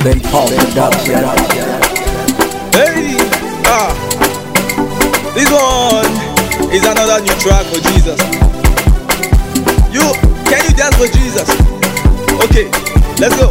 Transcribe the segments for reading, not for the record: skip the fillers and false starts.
Ben Paul Production. Hey, this one is another new track for Jesus. Can you dance for Jesus? Okay, let's go.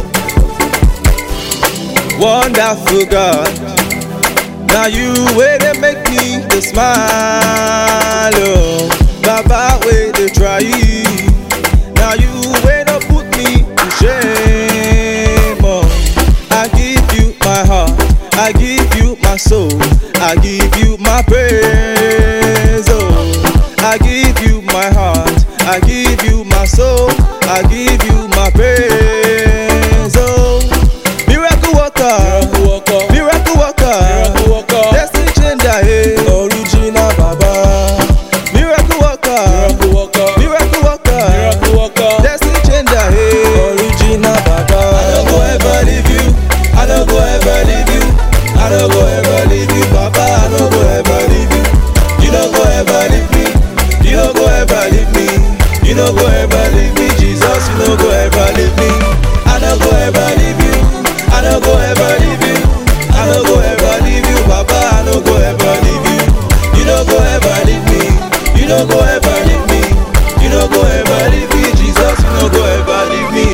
Wonderful God, now you way to make me to smile. Oh, Baba way to try. Now you way to put me to shame. Oh, I give you my heart, I give you my soul, I give you my praise. Oh, I give you my heart, I give you my soul, I give you my praise. Oh, miracle worker, miracle worker, destiny changer, hey, original Baba. Miracle worker, miracle worker, destiny changer, hey, original Baba. I don't go ever leave you, I don't go ever leave you, I don't go ever leave you, Baba. I don't go ever leave you. You don't go ever leave me, you don't go ever leave me, you don't go ever leave me, Jesus. You don't go ever leave me. I don't go ever leave you, I don't go ever leave you, I don't go ever leave you, Baba. I don't go ever leave you. You don't go ever leave me, you don't go ever leave me, you don't go ever leave me, Jesus. You don't go ever leave me.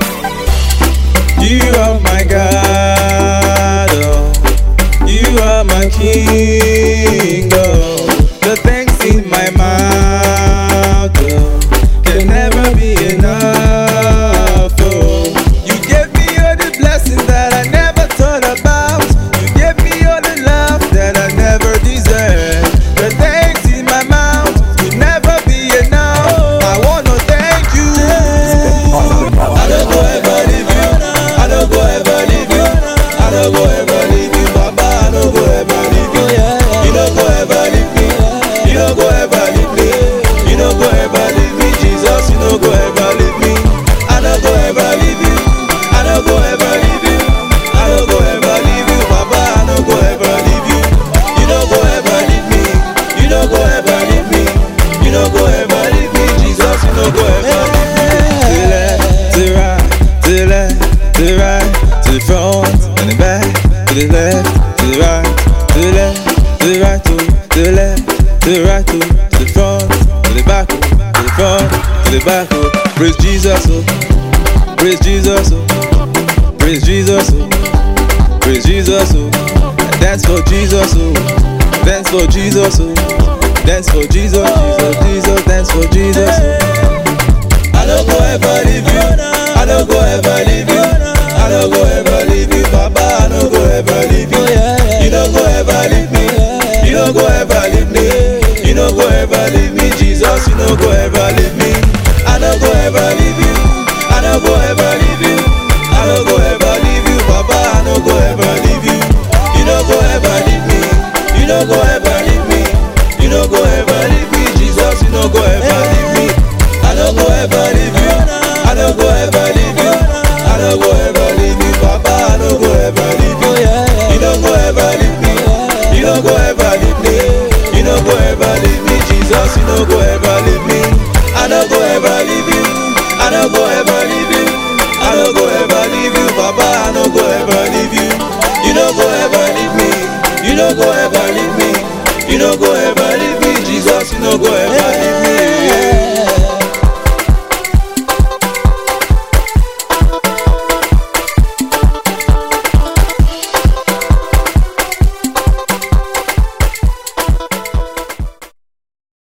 You are my God, oh. You are my King, oh. The thanks in my mouth, oh, can never be enough, oh. You gave me all the blessings that I never thought about. You gave me all the love that I never deserved. The thanks in my mouth could never be enough. I wanna thank you. I don't go ever leave you, I don't go ever leave you, I don't go ever leave you, Baba. I don't go ever leave you. You don't go ever leave me, you don't go ever leave me, you don't go ever leave me, Jesus. You don't go ever leave me. I don't go ever leave you, I don't go ever leave you, I don't go ever leave you, Baba. I don't go ever leave you. You don't go ever leave me, you don't go ever leave me, you don't go ever leave me, Jesus. You don't go ever leave me. To the left, to the right, to the right, to the front and the back, to the left, to the right, to the left, to the right, to the left, to the right, to the front, to the back, to the front, to the back. Oh, praise Jesus, oh, praise Jesus, oh, praise Jesus, oh, praise Jesus, oh. Dance for Jesus, oh, dance for Jesus, oh, dance for Jesus, Jesus, Jesus, dance for Jesus, oh. I don't go ever leave you, I don't go ever leave you, I don't go ever leave you, Baba. I don't go ever leave you. You don't go ever leave me, you don't go ever leave me, you don't go ever leave me, Jesus. You don't go ever leave me. I don't go ever leave you, I don't go ever leave you, I don't go ever leave you, Baba. I don't go ever leave you. You don't go ever leave me, you don't go ever